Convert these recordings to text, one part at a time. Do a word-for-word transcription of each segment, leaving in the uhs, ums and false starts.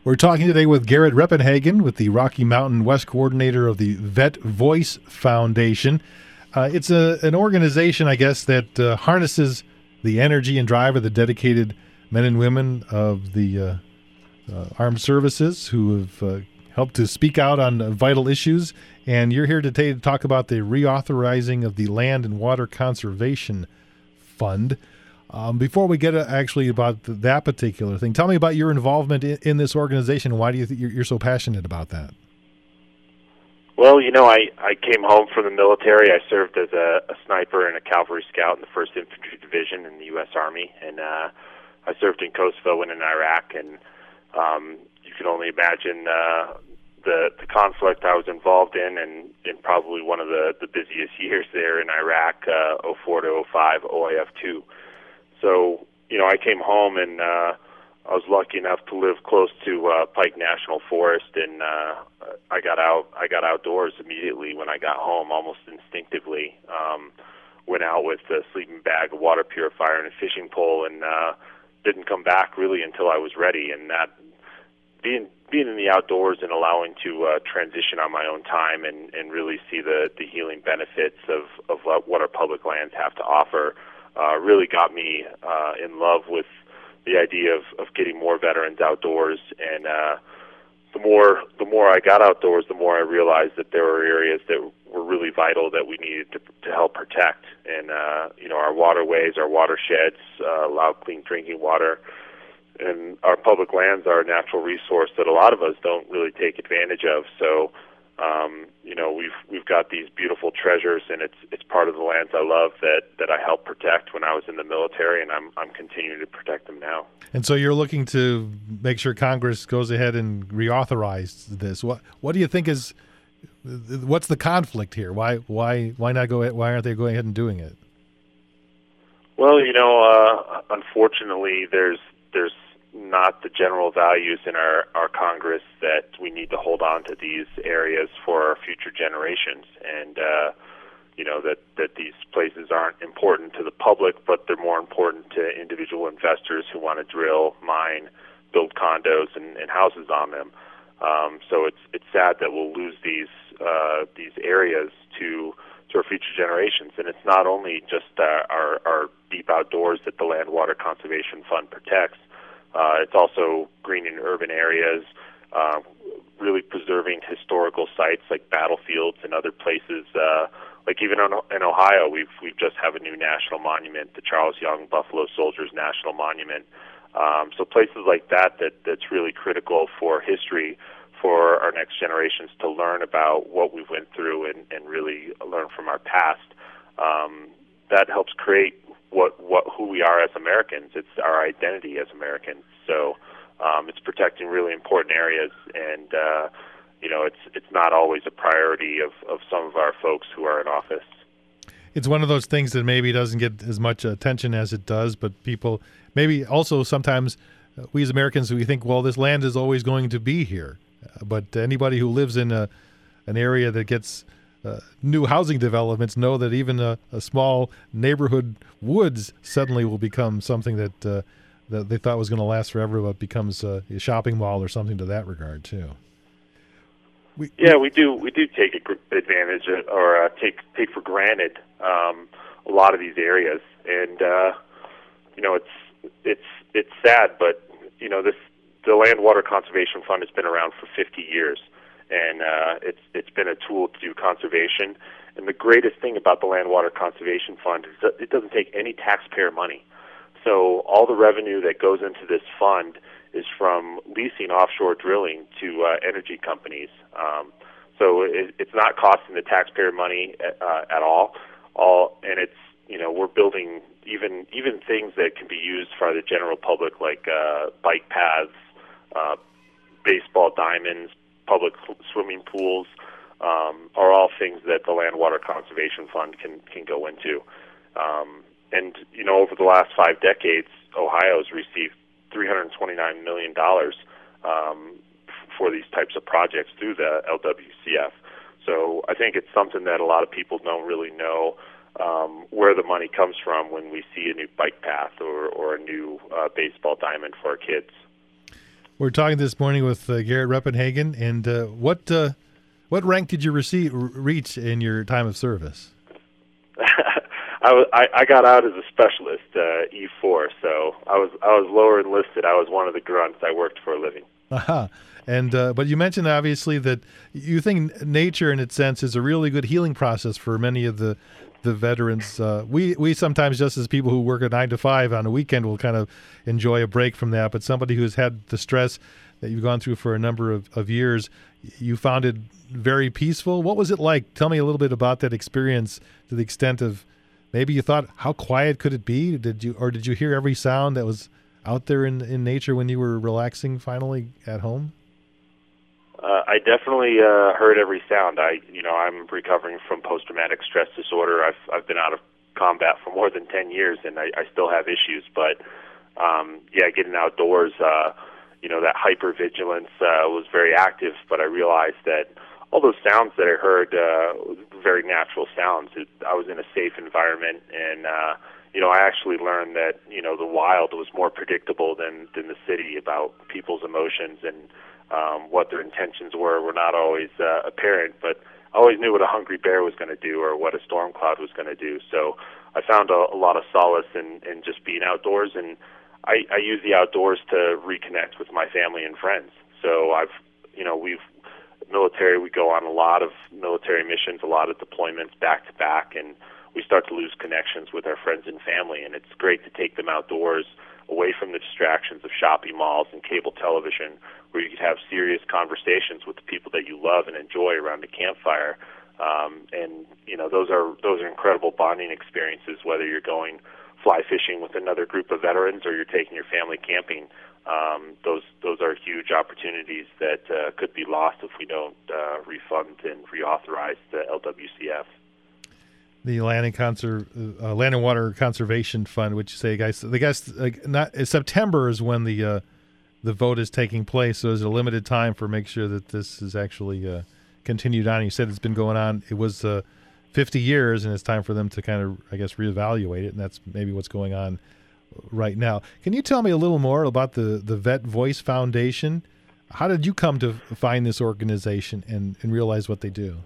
We're talking today with Garrett Reppenhagen with the Rocky Mountain West Coordinator of the Vet Voice Foundation. Uh, it's a, an organization, I guess, that uh, harnesses the energy and drive of the dedicated men and women of the uh, uh, armed services who have uh, helped to speak out on uh, vital issues. And you're here today to talk about the reauthorizing of the Land and Water Conservation Fund. Um, before we get uh, actually about th- that particular thing, tell me about your involvement in, in this organization. Why do you think you're, you're so passionate about that? Well, you know, I, I came home from the military. I served as a, a sniper and a cavalry scout in the first Infantry Division in the U S Army, and uh, I served in Kosovo and in Iraq, and um, you can only imagine uh, the the conflict I was involved in, and in probably one of the, the busiest years there in Iraq, uh, oh four to oh five, O I F two. So, you know, I came home, and uh, I was lucky enough to live close to uh, Pike National Forest, and uh, I got out. I got outdoors immediately when I got home, almost instinctively. Um, went out with a sleeping bag, a water purifier, and a fishing pole, and uh, didn't come back really until I was ready. And that being being in the outdoors and allowing to uh, transition on my own time and, and really see the, the healing benefits of of what our public lands have to offer. Uh, really got me uh, in love with the idea of, of getting more veterans outdoors, and uh, the more the more I got outdoors, the more I realized that there were areas that were really vital that we needed to, to help protect. And uh, you know, our waterways, our watersheds, uh, allow clean drinking water, and our public lands are a natural resource that a lot of us don't really take advantage of. So. Um, you know, we've we've got these beautiful treasures, and it's it's part of the lands I love that, that I helped protect when I was in the military, and I'm I'm continuing to protect them now. And so you're looking to make sure Congress goes ahead and reauthorize this. What what do you think is what's the conflict here? Why why why not go ahead, why aren't they going ahead and doing it? Well, you know, uh, unfortunately, there's there's not the general values in our, our Congress that we need to hold on to these areas for our future generations, and uh, you know that, that these places aren't important to the public, but they're more important to individual investors who want to drill, mine, build condos and, and houses on them. Um, so it's it's sad that we'll lose these uh, these areas to to our future generations, and it's not only just uh, our our deep outdoors that the Land Water Conservation Fund protects. Uh, it's also greening urban areas, uh, really preserving historical sites like battlefields and other places. Uh, like even in, in Ohio, we've we've just have a new national monument, the Charles Young Buffalo Soldiers National Monument. Um, so places like that, that that's really critical for history, for our next generations to learn about what we went through and, and really learn from our past. Um, that helps create what what who we are as Americans. It's our identity as Americans. So um, it's protecting really important areas, and uh, you know, it's it's not always a priority of, of some of our folks who are in office. It's one of those things that maybe doesn't get as much attention as it does, but people maybe also sometimes uh, we as Americans, we think, well, this land is always going to be here. Uh, but anybody who lives in a an area that gets Uh, new housing developments know that even a, a small neighborhood woods suddenly will become something that uh, that they thought was going to last forever, but becomes uh, a shopping mall or something to that regard too. We, yeah, we do. We do take advantage of, or uh, take take for granted um, a lot of these areas, and uh, you know, it's it's it's sad, but you know, this the Land Water Conservation Fund has been around for fifty years. And uh, it's it's been a tool to do conservation. And the greatest thing about the Land Water Conservation Fund is that it doesn't take any taxpayer money. So all the revenue that goes into this fund is from leasing offshore drilling to uh, energy companies. Um, so it, it's not costing the taxpayer money uh, at all. All and it's you know we're building even even things that can be used for the general public, like uh, bike paths, uh, baseball diamonds, public swimming pools, um, are all things that the Land Water Conservation Fund can, can go into. Um, and, you know, over the last five decades, Ohio has received three hundred twenty-nine million dollars um, for these types of projects through the L W C F. So I think it's something that a lot of people don't really know um, where the money comes from when we see a new bike path or, or a new uh, baseball diamond for our kids. We're talking this morning with uh, Garrett Reppenhagen, and uh, what uh, what rank did you receive, reach in your time of service? I, was, I, I got out as a specialist, uh, E four, so I was I was lower enlisted. I was one of the grunts. I worked for a living. Uh-huh. And uh, but you mentioned obviously that you think nature, in its sense, is a really good healing process for many of the the veterans. Uh, we we sometimes, just as people who work a nine to five on a weekend, will kind of enjoy a break from that. But somebody who's had the stress that you've gone through for a number of, of years, you found it very peaceful. What was it like? Tell me a little bit about that experience, to the extent of maybe you thought, how quiet could it be? Did you or did you hear every sound that was out there in, in nature when you were relaxing finally at home? Uh, I definitely uh, heard every sound. I, you know, I'm recovering from post-traumatic stress disorder. I've I've been out of combat for more than ten years, and I, I still have issues. But um, yeah, getting outdoors, uh, you know, that hypervigilance uh, was very active. But I realized that all those sounds that I heard uh, were very natural sounds. It, I was in a safe environment, and uh, you know, I actually learned that you know the wild was more predictable than than the city about people's emotions and. Um, what their intentions were were not always uh, apparent, but I always knew what a hungry bear was going to do or what a storm cloud was going to do. So I found a, a lot of solace in, in just being outdoors, and I, I use the outdoors to reconnect with my family and friends. So I've, you know, we've military. We go on a lot of military missions, a lot of deployments back to back, and we start to lose connections with our friends and family. And it's great to take them outdoors, away from the distractions of shopping malls and cable television, where you could have serious conversations with the people that you love and enjoy around a campfire. Um, and you know, those are those are incredible bonding experiences. Whether you're going fly fishing with another group of veterans or you're taking your family camping, um, those those are huge opportunities that uh, could be lost if we don't uh, refund and reauthorize the L W C F. The Land and Conser- uh, Land and Water Conservation Fund, which you say, guys, the guys, like, not September is when the uh, the vote is taking place. So there's a limited time for make sure that this is actually uh, continued on. You said it's been going on. It was uh, fifty years, and it's time for them to kind of, I guess, reevaluate it. And that's maybe what's going on right now. Can you tell me a little more about the the Vet Voice Foundation? How did you come to find this organization and, and realize what they do?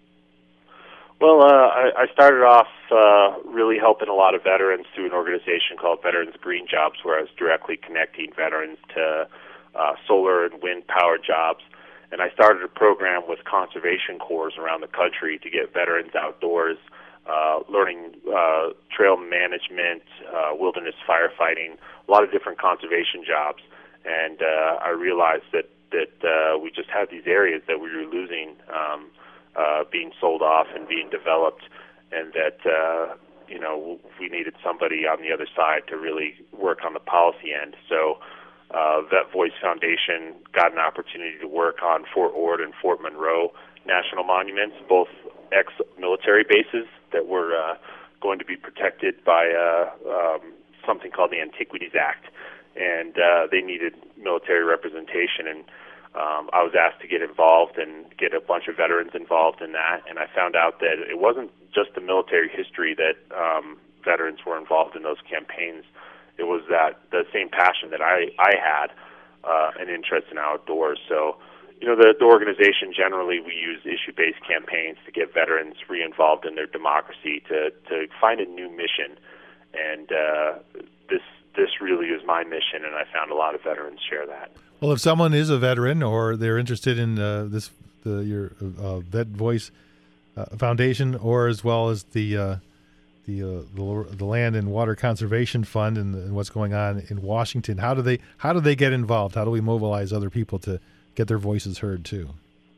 Well, uh, I, I started off uh, really helping a lot of veterans through an organization called Veterans Green Jobs, where I was directly connecting veterans to uh, solar and wind power jobs. And I started a program with conservation corps around the country to get veterans outdoors, uh, learning uh, trail management, uh, wilderness firefighting, a lot of different conservation jobs. And uh, I realized that, that uh, we just had these areas that we were losing um, Uh, being sold off and being developed, and that uh, you know we needed somebody on the other side to really work on the policy end. So, uh, Vet Voice Foundation got an opportunity to work on Fort Ord and Fort Monroe national monuments, both ex-military bases that were uh, going to be protected by uh, um, something called the Antiquities Act, and uh, they needed military representation. And Um, I was asked to get involved and get a bunch of veterans involved in that, and I found out that it wasn't just the military history that um, veterans were involved in those campaigns. It was that the same passion that I, I had, uh, an interest in outdoors. So, you know, the, the organization generally, we use issue-based campaigns to get veterans re-involved in their democracy, to, to find a new mission. And uh, this this really is my mission, and I found a lot of veterans share that. Well, if someone is a veteran or they're interested in uh, this, the, your uh, Vet Voice uh, Foundation, or as well as the uh, the, uh, the the Land and Water Conservation Fund and, and what's going on in Washington, how do they how do they get involved? How do we mobilize other people to get their voices heard too?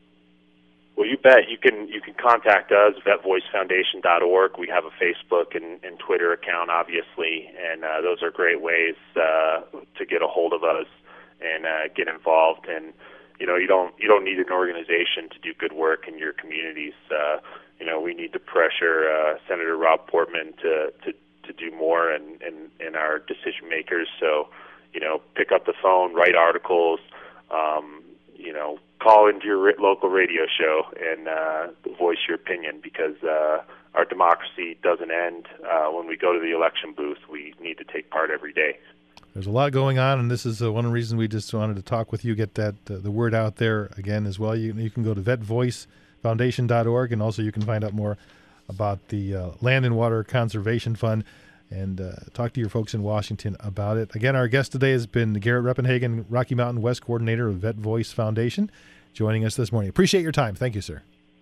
Well, you bet. You can you can contact us, vet voice foundation dot org. We have a Facebook and, and Twitter account, obviously, and uh, those are great ways uh, to get a hold of us and uh, get involved. And you know, you don't you don't need an organization to do good work in your communities. Uh, you know, we need to pressure uh, Senator Rob Portman to to, to do more and in, in, in our decision makers. So, you know, pick up the phone, write articles. Um, you know, call into your local radio show and uh, voice your opinion, because uh, our democracy doesn't end uh, when we go to the election booth. We need to take part every day. There's a lot going on, and this is uh, one of the reasons we just wanted to talk with you, get that uh, the word out there again as well. You, you can go to vet voice foundation dot org, and also you can find out more about the uh, Land and Water Conservation Fund and uh, talk to your folks in Washington about it. Again, our guest today has been Garrett Repenhagen, Rocky Mountain West Coordinator of Vet Voice Foundation, joining us this morning. Appreciate your time. Thank you, sir.